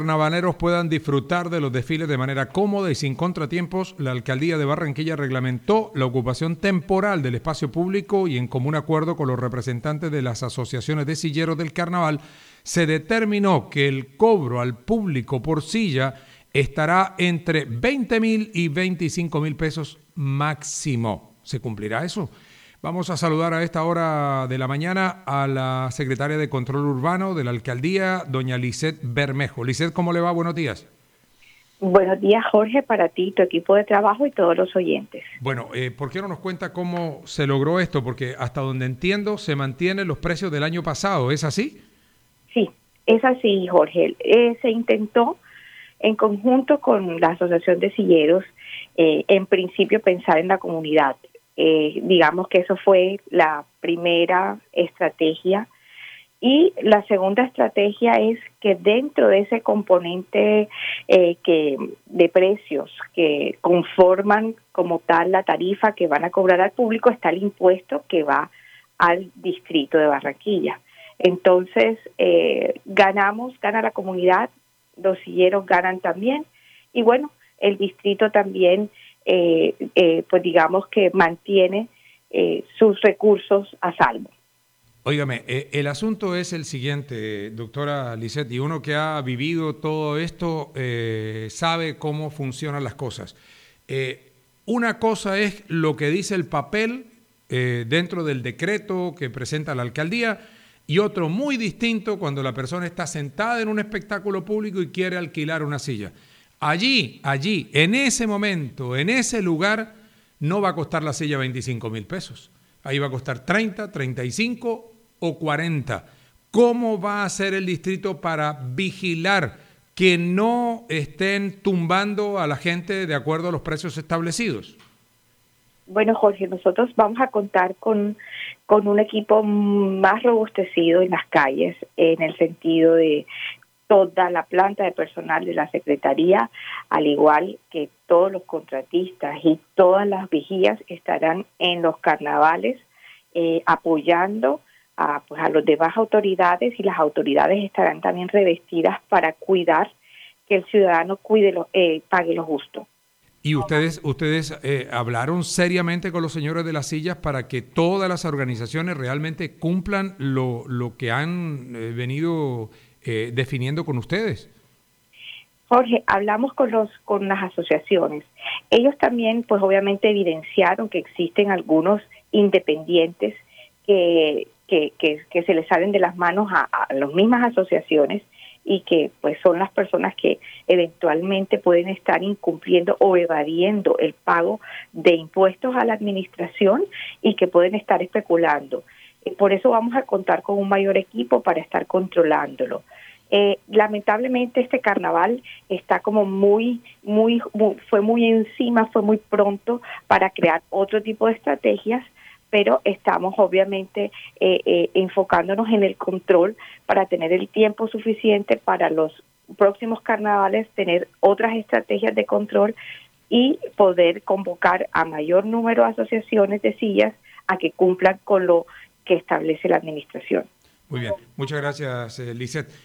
Carnavaleros puedan disfrutar de los desfiles de manera cómoda y sin contratiempos, la Alcaldía de Barranquilla reglamentó la ocupación temporal del espacio público y en común acuerdo con los representantes de las asociaciones de silleros del carnaval, se determinó que el cobro al público por silla estará entre 20.000 y 25.000 pesos máximo. ¿Se cumplirá eso? Vamos a saludar a esta hora de la mañana a la secretaria de Control Urbano de la Alcaldía, doña Lisset Bermejo. Lisset, ¿cómo le va? Buenos días. Buenos días, Jorge, para ti, tu equipo de trabajo y todos los oyentes. Bueno, ¿por qué no nos cuenta cómo se logró esto? Porque hasta donde entiendo se mantienen los precios del año pasado, ¿es así? Sí, es así, Jorge. Se intentó en conjunto con la Asociación de Silleros, en principio pensar en la comunidad. Digamos que eso fue la primera estrategia. Y la segunda estrategia es que dentro de ese componente de precios que conforman como tal la tarifa que van a cobrar al público está el impuesto que va al distrito de Barranquilla. Entonces, gana la comunidad, los silleros ganan también y bueno, el distrito también pues digamos que mantiene sus recursos a salvo. Óigame, el asunto es el siguiente, doctora Lisset, y uno que ha vivido todo esto sabe cómo funcionan las cosas. Una cosa es lo que dice el papel dentro del decreto que presenta la alcaldía y otro muy distinto cuando la persona está sentada en un espectáculo público y quiere alquilar una silla. Allí, en ese momento, en ese lugar, no va a costar la silla 25.000 pesos. Ahí va a costar 30, 35 o 40. ¿Cómo va a hacer el distrito para vigilar que no estén tumbando a la gente de acuerdo a los precios establecidos? Bueno, Jorge, nosotros vamos a contar con un equipo más robustecido en las calles, en el sentido de toda la planta de personal de la Secretaría, al igual que todos los contratistas y todas las vigías estarán en los carnavales apoyando a los demás autoridades y las autoridades estarán también revestidas para cuidar que el ciudadano pague lo justo. ¿Y ustedes hablaron seriamente con los señores de las sillas para que todas las organizaciones realmente cumplan lo que han venido definiendo con ustedes? Jorge, hablamos con las asociaciones. Ellos también, pues obviamente evidenciaron que existen algunos independientes que se les salen de las manos a las mismas asociaciones y que pues son las personas que eventualmente pueden estar incumpliendo o evadiendo el pago de impuestos a la administración y que pueden estar especulando. Por eso vamos a contar con un mayor equipo para estar controlándolo. Lamentablemente este carnaval está como fue muy encima, fue muy pronto para crear otro tipo de estrategias, pero estamos obviamente enfocándonos en el control para tener el tiempo suficiente para los próximos carnavales, tener otras estrategias de control y poder convocar a mayor número de asociaciones de sillas a que cumplan con lo que establece la administración. Muy bien, muchas gracias, Lisset.